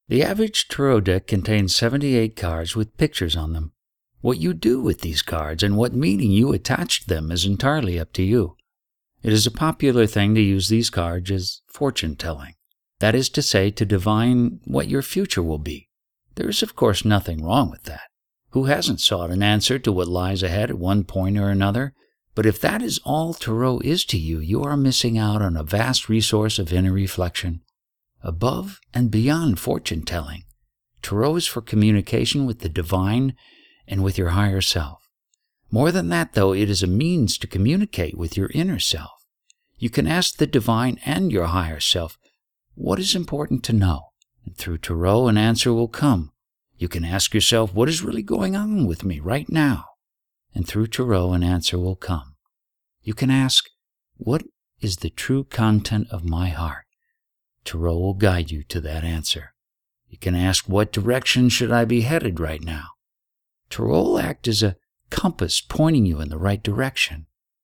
The average tarot deck contains 78 cards with pictures on them. What you do with these cards and what meaning you attach to them is entirely up to you. It is a popular thing to use these cards as fortune-telling. That is to say, to divine what your future will be. There is, of course, nothing wrong with that. Who hasn't sought an answer to what lies ahead at one point or another? But if that is all tarot is to you, you are missing out on a vast resource of inner reflection. Above and beyond fortune-telling, tarot is for communication with the divine and with your higher self. More than that, though, it is a means to communicate with your inner self. You can ask the divine and your higher self, what is important to know? And through tarot, an answer will come. You can ask yourself, what is really going on with me right now? And through tarot, an answer will come. You can ask, what is the true content of my heart? Tarot will guide you to that answer. You can ask, what direction should I be headed right now? Tarot will act as a compass pointing you in the right direction.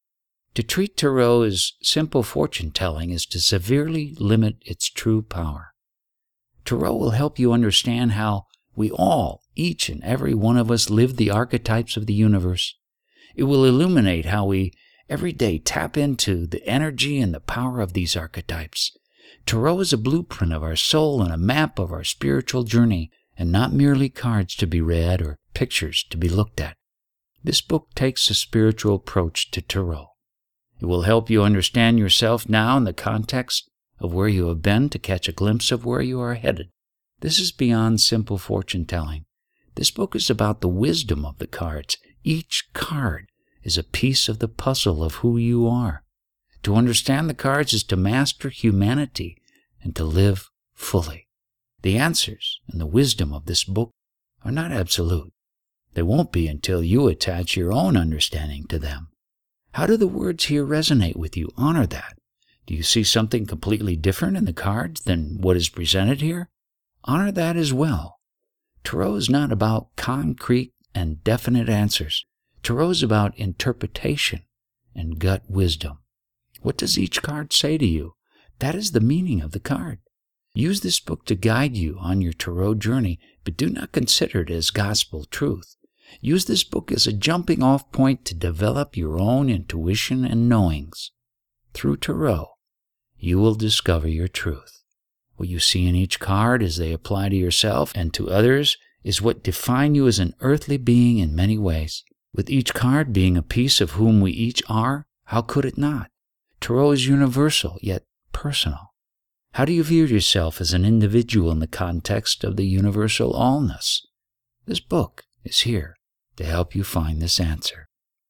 To treat tarot as simple fortune-telling is to severely limit its true power. Tarot will help you understand how we all, each and every one of us, live the archetypes of the universe. It will illuminate how we every day tap into the energy and the power of these archetypes. Tarot is a blueprint of our soul and a map of our spiritual journey, and not merely cards to be read or pictures to be looked at. This book takes a spiritual approach to tarot. It will help you understand yourself now in the context of where you have been to catch a glimpse of where you are headed. This is beyond simple fortune-telling. This book is about the wisdom of the cards. Each card is a piece of the puzzle of who you are. To understand the cards is to master humanity and to live fully. The answers and the wisdom of this book are not absolute. They won't be until you attach your own understanding to them. How do the words here resonate with you? Honor that. Do you see something completely different in the cards than what is presented here? Honor that as well. Tarot is not about concrete and definite answers. Tarot is about interpretation and gut wisdom. What does each card say to you? That is the meaning of the card. Use this book to guide you on your tarot journey, but do not consider it as gospel truth. Use this book as a jumping-off point to develop your own intuition and knowings. Through tarot, you will discover your truth. What you see in each card as they apply to yourself and to others is what define you as an earthly being in many ways. With each card being a piece of whom we each are, how could it not? Tarot is universal, yet personal. How do you view yourself as an individual in the context of the universal allness? This book is here to help you find this answer.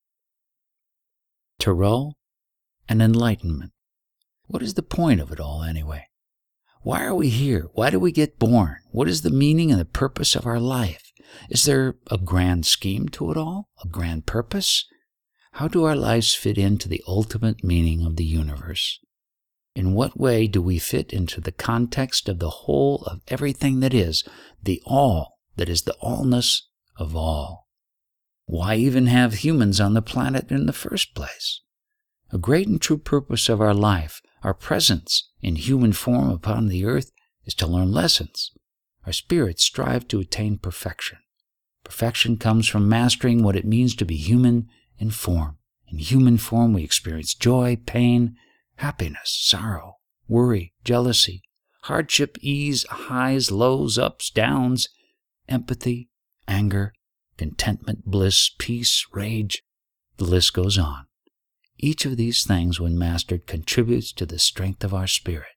Tarot and enlightenment. What is the point of it all anyway? Why are we here? Why do we get born? What is the meaning and the purpose of our life? Is there a grand scheme to it all? A grand purpose? How do our lives fit into the ultimate meaning of the universe? In what way do we fit into the context of the whole of everything that is, the all that is the allness of all? Why even have humans on the planet in the first place? A great and true purpose of our life, our presence in human form upon the earth, is to learn lessons. Our spirits strive to attain perfection. Perfection comes from mastering what it means to be human in form. In human form we experience joy, pain, happiness, sorrow, worry, jealousy, hardship, ease, highs, lows, ups, downs, empathy, anger, contentment, bliss, peace, rage. The list goes on. Each of these things, when mastered, contributes to the strength of our spirit.